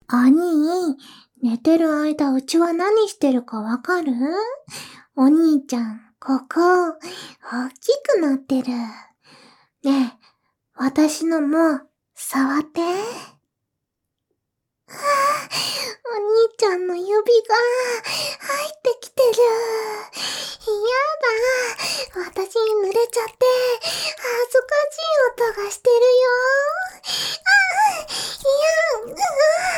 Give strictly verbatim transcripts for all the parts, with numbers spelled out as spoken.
兄、寝てる間うちは何してるかわかる？お兄ちゃん、ここ、大きくなってる。ねえ、私のも、触って。ああ、お兄ちゃんの指が、入ってきてる。やだ、私に濡れちゃって、恥ずかしい音がしてるよ。ああ、いや、うわ、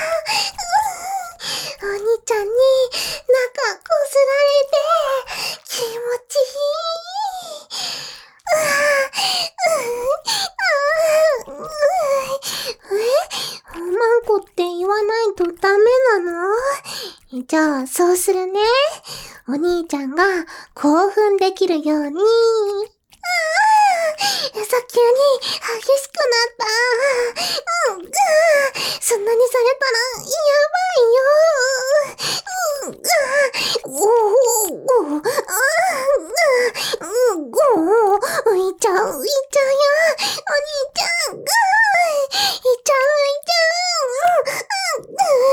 うわ、お兄ちゃんに中こすられて、気持ちいい。うわ、うわ、うわ、え、おまんこって言わないとダメなの？じゃあ、そうするね。お兄ちゃんが興奮できるように。ああ、さっきより激しくなった。うん、うん、そんなにされたらやばいよ。うん、おおおああ、うん、ごー、浮いちゃう、浮いちゃうよ。お兄ちゃん、うん、いっちゃう、いっちゃう。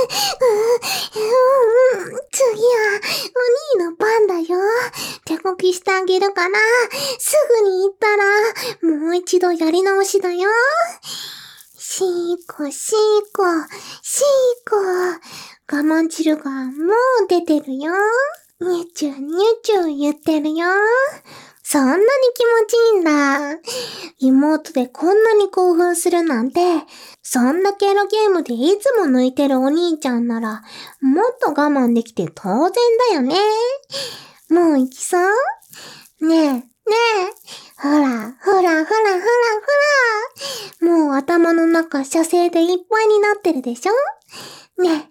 うん、うん、うん、次は、お兄の番だよ。手こきしてあげるから、すぐに行ったら、もう一度やり直しだよ。しーこ、しーこ、しーこ。我慢汁がもう出てるよ。にゅちゅにゅちゅ言ってるよ。そんなに気持ちいいんだ。妹でこんなに興奮するなんて、そんなケロゲームでいつも抜いてるお兄ちゃんなら、もっと我慢できて当然だよね。もう行きそうねえ、ねえ。ほら、ほら、ほら、ほら、ほら。もう頭の中射精でいっぱいになってるでしょ？ねえ、ね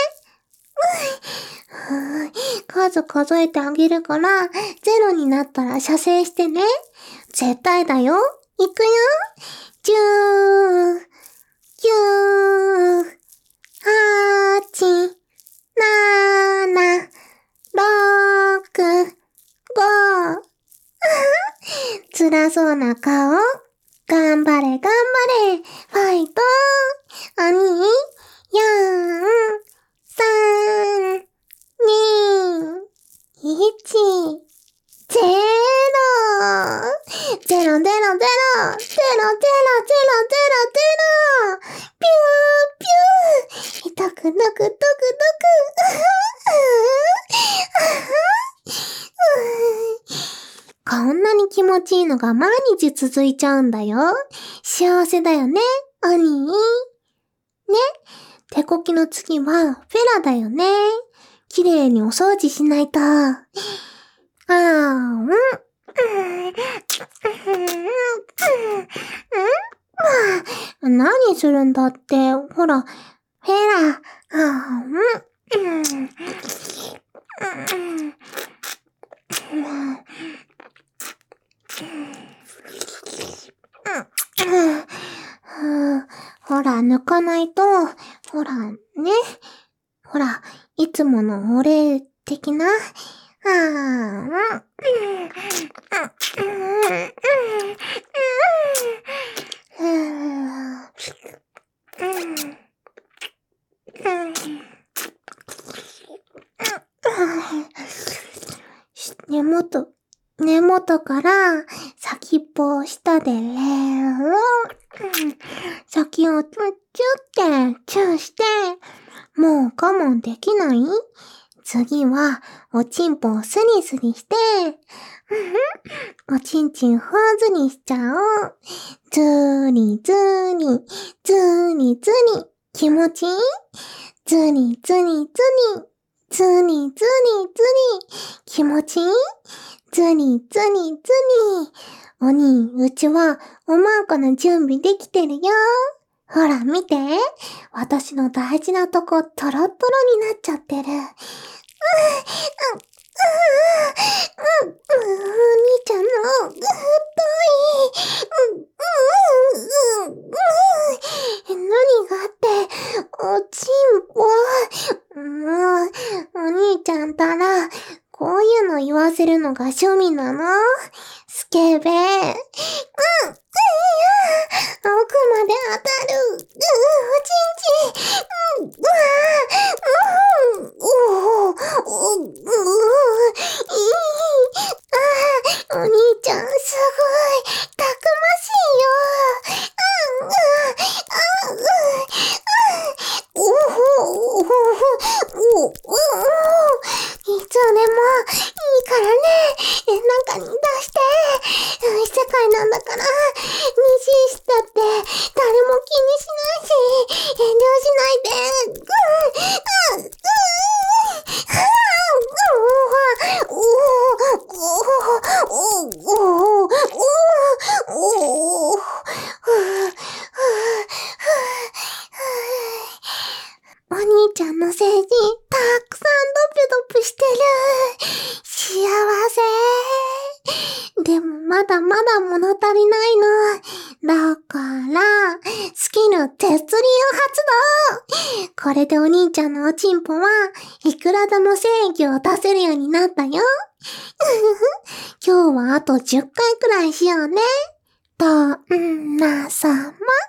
え。数数えてあげるから、ゼロになったら射精してね。絶対だよ。いくよ。じゅう、きゅう、はち、なな、ろく、ご。辛そうな顔。頑張れ、頑張れ。ファイト。おに、よん、さん、に、いち、ゼロ。ゼロ、ゼロ、ゼロ、ゼロ、ゼロ、ゼロ、ゼロ、ゼロ。ピュー、ピュー。痛くなく、ドクドク。こんなに気持ちいいのが毎日続いちゃうんだよ。幸せだよね、お兄。ね、手こきの次はフェラだよね。綺麗にお掃除しないと。あー、うん。何するんだって。ほら、フェラ。あー、うん。ほら、抜かないと、ほら、ね。ほら、いつものお礼的な。あー、根元、根元から先っぽを下でレーロ先をチュッチュってチューして、もう我慢できない？次はおちんぽをスリスリして、おちんちんほーずにしちゃおう。ずーりずーり、ずーりずり、気持ちいい？ずりずりずり、ずりずりずり、気持ちいい？ずりずりずり。おに、うちはおまんこの準備できてるよ。ほら見て。私の大事なとこトロトロになっちゃってる。うん、うん、うん、うん、うん、お兄ちゃんの、太い。うん、うん、うん、うん。何があって、おちんぽ。もう、お兄ちゃんたら、こういうの言わせるのが趣味なの？スケベ。うん、うん、いや、奥まで当たる。うん、おちんちん。うん、うわちゃんのせいにたくさんドピドピしてる。幸せ。でもまだまだ物足りないの。だから、スキルテストリーを発動。これでお兄ちゃんのおちんぽはいくらでも精液を出せるようになったよ。今日はあとじゅっかいくらいしようね。旦那様。